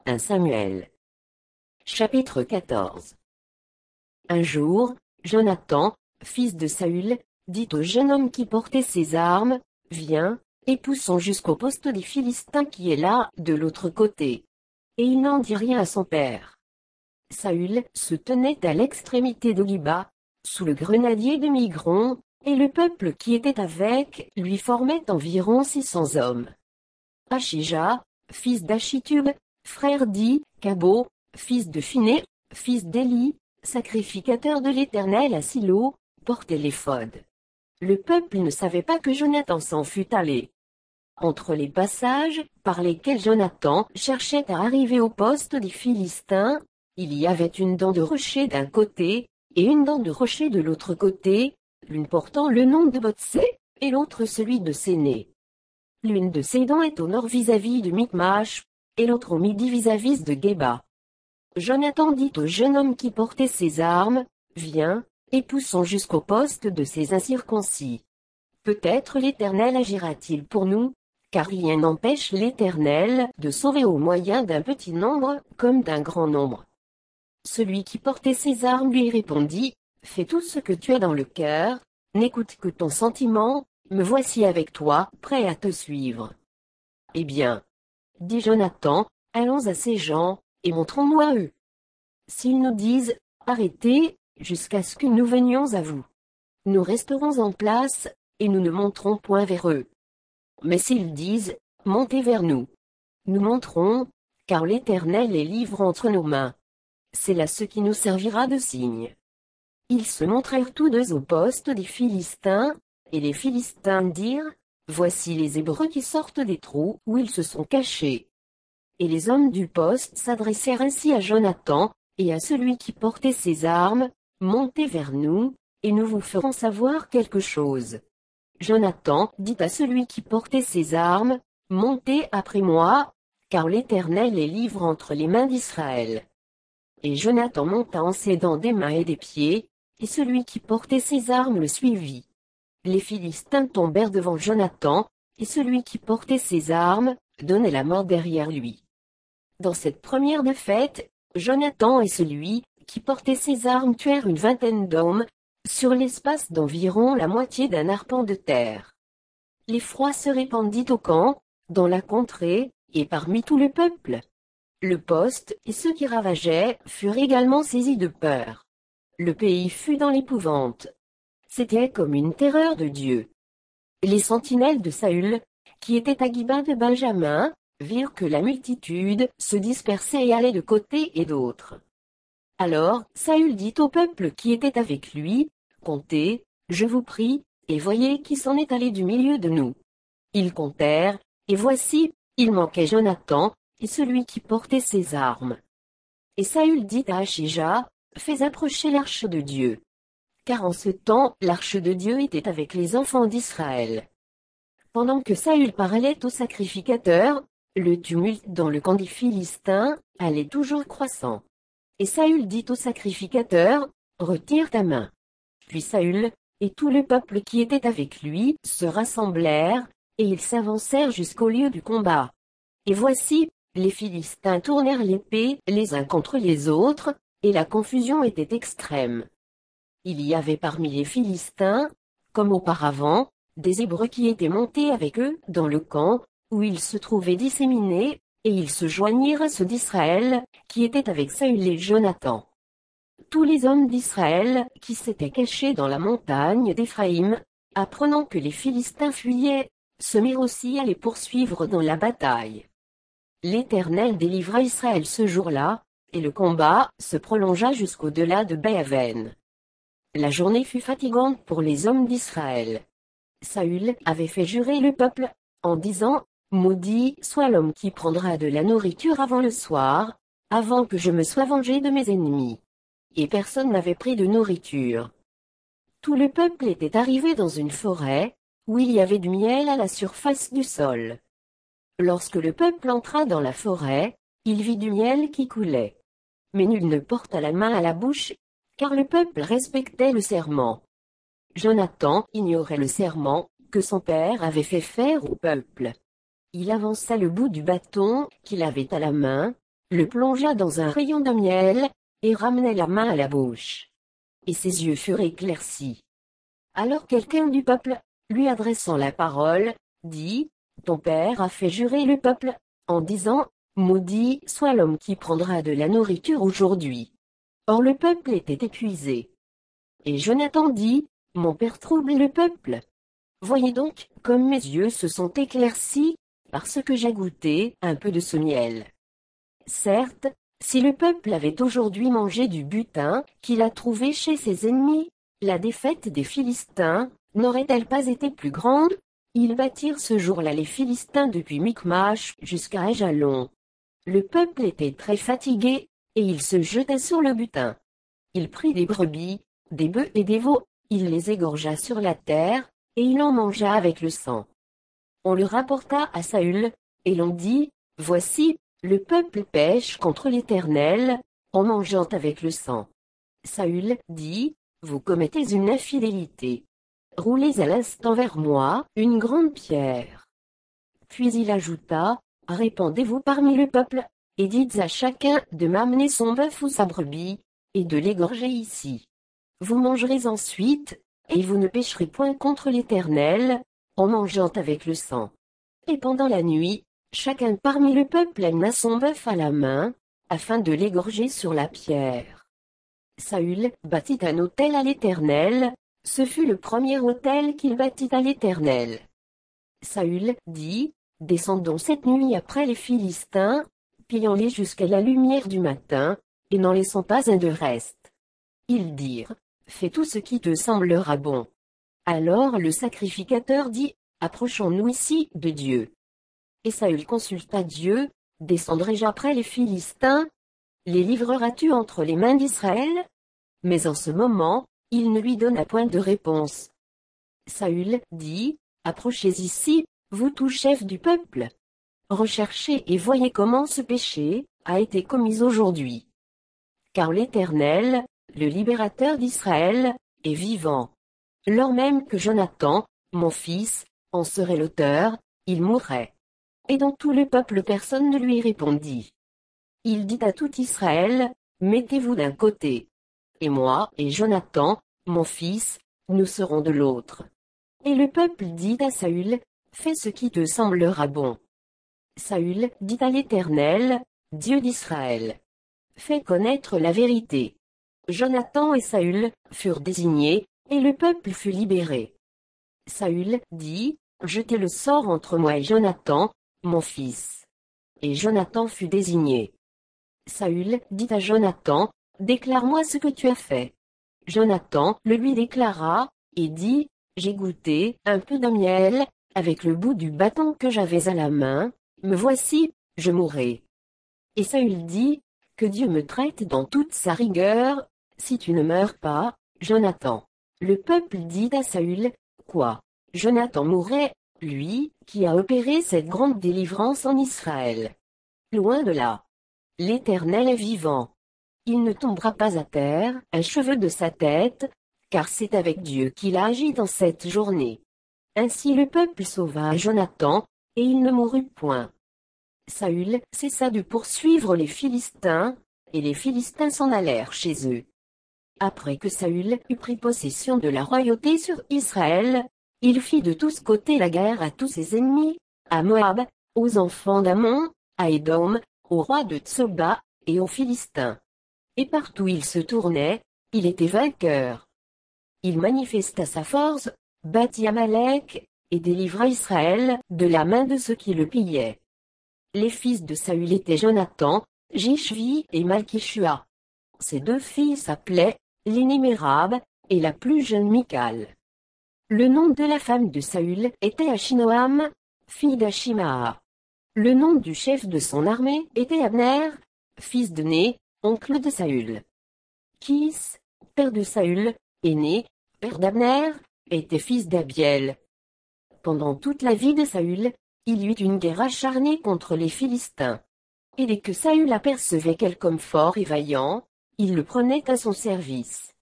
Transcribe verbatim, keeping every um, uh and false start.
un Samuel. Chapitre quatorze. Un jour, Jonathan, fils de Saül, dit au jeune homme qui portait ses armes, « Viens, et poussons jusqu'au poste des Philistins qui est là, de l'autre côté. » Et il n'en dit rien à son père. Saül se tenait à l'extrémité de Giba, sous le grenadier de Migron, et le peuple qui était avec lui formait environ six cents hommes. Achija, fils d'Achitub, frère d'I-Cabo, fils de Phiné, fils d'Éli, sacrificateur de l'Éternel à Silo, portait l'éphod. Le peuple ne savait pas que Jonathan s'en fût allé. Entre les passages, par lesquels Jonathan cherchait à arriver au poste des Philistins, il y avait une dent de rocher d'un côté, et une dent de rocher de l'autre côté, l'une portant le nom de Botsé, et l'autre celui de Séné. L'une de ces dents est au nord vis-à-vis de Michmash, et l'autre au midi vis-à-vis de Geba. Jonathan dit au jeune homme qui portait ses armes, « Viens, et poussons jusqu'au poste de ces incirconcis. Peut-être l'Éternel agira-t-il pour nous, car rien n'empêche l'Éternel de sauver au moyen d'un petit nombre comme d'un grand nombre. » Celui qui portait ses armes lui répondit, « Fais tout ce que tu as dans le cœur, n'écoute que ton sentiment, me voici avec toi, prêt à te suivre. » « Eh bien, dit Jonathan, allons à ces gens, et montrons-nous à eux. S'ils nous disent, arrêtez, jusqu'à ce que nous venions à vous. Nous resterons en place, et nous ne monterons point vers eux. Mais s'ils disent, montez vers nous. Nous monterons, car l'Éternel les livre entre nos mains. C'est là ce qui nous servira de signe. Ils se montrèrent tous deux au poste des Philistins, et les Philistins dirent, voici les Hébreux qui sortent des trous où ils se sont cachés. Et les hommes du poste s'adressèrent ainsi à Jonathan, et à celui qui portait ses armes, montez vers nous, et nous vous ferons savoir quelque chose. Jonathan dit à celui qui portait ses armes, montez après moi, car l'Éternel les livre entre les mains d'Israël. Et Jonathan monta en s'aidant des mains et des pieds, et celui qui portait ses armes le suivit. Les Philistins tombèrent devant Jonathan, et celui qui portait ses armes donnait la mort derrière lui. Dans cette première défaite, Jonathan et celui qui portait ses armes tuèrent une vingtaine d'hommes, sur l'espace d'environ la moitié d'un arpent de terre. L'effroi se répandit au camp, dans la contrée, et parmi tout le peuple. Le poste et ceux qui ravageaient furent également saisis de peur. Le pays fut dans l'épouvante. C'était comme une terreur de Dieu. Les sentinelles de Saül, qui étaient à Giba de Benjamin, virent que la multitude se dispersait et allait de côté et d'autre. Alors Saül dit au peuple qui était avec lui, « Comptez, je vous prie, et voyez qui s'en est allé du milieu de nous. » Ils comptèrent, et voici, il manquait Jonathan, et celui qui portait ses armes. Et Saül dit à Achija, « Fais approcher l'arche de Dieu. » Car en ce temps l'arche de Dieu était avec les enfants d'Israël. Pendant que Saül parlait au sacrificateur, le tumulte dans le camp des Philistins allait toujours croissant. Et Saül dit au sacrificateur, « Retire ta main. » Puis Saül, et tout le peuple qui était avec lui, se rassemblèrent, et ils s'avancèrent jusqu'au lieu du combat. Et voici, les Philistins tournèrent l'épée les uns contre les autres, et la confusion était extrême. Il y avait parmi les Philistins, comme auparavant, des Hébreux qui étaient montés avec eux dans le camp, où ils se trouvaient disséminés, et ils se joignirent à ceux d'Israël, qui étaient avec Saül et Jonathan. Tous les hommes d'Israël, qui s'étaient cachés dans la montagne d'Éphraïm, apprenant que les Philistins fuyaient, se mirent aussi à les poursuivre dans la bataille. L'Éternel délivra Israël ce jour-là, et le combat se prolongea jusqu'au-delà de Béhaven. La journée fut fatigante pour les hommes d'Israël. Saül avait fait jurer le peuple, en disant, « Maudit soit l'homme qui prendra de la nourriture avant le soir, avant que je me sois vengé de mes ennemis. » Et personne n'avait pris de nourriture. Tout le peuple était arrivé dans une forêt, où il y avait du miel à la surface du sol. Lorsque le peuple entra dans la forêt, il vit du miel qui coulait. Mais nul ne porta la main à la bouche, car le peuple respectait le serment. Jonathan ignorait le serment que son père avait fait faire au peuple. Il avança le bout du bâton qu'il avait à la main, le plongea dans un rayon de miel, et ramenait la main à la bouche. Et ses yeux furent éclaircis. Alors quelqu'un du peuple, lui adressant la parole, dit, « Ton père a fait jurer le peuple, en disant, maudit soit l'homme qui prendra de la nourriture aujourd'hui. » Or le peuple était épuisé. Et Jonathan dit, « Mon père trouble le peuple. Voyez donc, comme mes yeux se sont éclaircis, parce que j'ai goûté un peu de ce miel. Certes, si le peuple avait aujourd'hui mangé du butin qu'il a trouvé chez ses ennemis, la défaite des Philistins n'aurait-elle pas été plus grande? Ils battirent ce jour-là les Philistins depuis Michmash jusqu'à Ajalon. Le peuple était très fatigué, et il se jetait sur le butin. Il prit des brebis, des bœufs et des veaux, il les égorgea sur la terre, et il en mangea avec le sang. On le rapporta à Saül, et l'on dit, « Voici, le peuple pêche contre l'Éternel, en mangeant avec le sang. » Saül dit, « Vous commettez une infidélité. Roulez à l'instant vers moi une grande pierre. » Puis il ajouta, « Répandez-vous parmi le peuple, et dites à chacun de m'amener son bœuf ou sa brebis, et de l'égorger ici. Vous mangerez ensuite, et vous ne pécherez point contre l'Éternel, en mangeant avec le sang. » Et pendant la nuit, chacun parmi le peuple amena son bœuf à la main, afin de l'égorger sur la pierre. Saül bâtit un autel à l'Éternel, ce fut le premier autel qu'il bâtit à l'Éternel. Saül dit, « Descendons cette nuit après les Philistins, pillons-les jusqu'à la lumière du matin, et n'en laissons pas un de reste. » Ils dirent, « Fais tout ce qui te semblera bon. » Alors le sacrificateur dit, « Approchons-nous ici de Dieu. » Et Saül consulta Dieu, « Descendrai-je après les Philistins? Les livreras-tu entre les mains d'Israël? » Mais en ce moment, il ne lui donna point de réponse. Saül dit, « Approchez ici, vous tous chefs du peuple. Recherchez et voyez comment ce péché a été commis aujourd'hui. Car l'Éternel, le libérateur d'Israël, est vivant. Lors même que Jonathan, mon fils, en serait l'auteur, il mourrait. » Et dans tout le peuple personne ne lui répondit. Il dit à tout Israël, « Mettez-vous d'un côté. Et moi et Jonathan, mon fils, nous serons de l'autre. » Et le peuple dit à Saül, « Fais ce qui te semblera bon. » Saül dit à l'Éternel, Dieu d'Israël, « Fais connaître la vérité. » Jonathan et Saül furent désignés, et le peuple fut libéré. Saül dit, « Jetez le sort entre moi et Jonathan, mon fils. » Et Jonathan fut désigné. Saül dit à Jonathan, « Déclare-moi ce que tu as fait. » Jonathan le lui déclara, et dit, « J'ai goûté un peu de miel, avec le bout du bâton que j'avais à la main, me voici, je mourrai. » Et Saül dit, « Que Dieu me traite dans toute sa rigueur, si tu ne meurs pas, Jonathan. » Le peuple dit à Saül, « Quoi? Jonathan mourrait, lui, qui a opéré cette grande délivrance en Israël. Loin de là. L'Éternel est vivant. Il ne tombera pas à terre un cheveu de sa tête, car c'est avec Dieu qu'il a agi dans cette journée. » Ainsi le peuple sauva Jonathan, et il ne mourut point. Saül cessa de poursuivre les Philistins, et les Philistins s'en allèrent chez eux. Après que Saül eut pris possession de la royauté sur Israël, il fit de tous côtés la guerre à tous ses ennemis, à Moab, aux enfants d'Ammon, à Édom, au roi de Tsoba, et aux Philistins. Et partout il se tournait, il était vainqueur. Il manifesta sa force, battit Amalek, et délivra Israël de la main de ceux qui le pillaient. Les fils de Saül étaient Jonathan, Jishvi et Malkishua. Ces deux filles s'appelaient l'aînée Mérab, et la plus jeune Michal. Le nom de la femme de Saül était Achinoam, fille d'Achimaa. Le nom du chef de son armée était Abner, fils de Né, oncle de Saül. Kis, père de Saül, aîné, père d'Abner, était fils d'Abiel. Pendant toute la vie de Saül, il y eut une guerre acharnée contre les Philistins. Et dès que Saül apercevait quelque homme fort et vaillant, il le prenait à son service.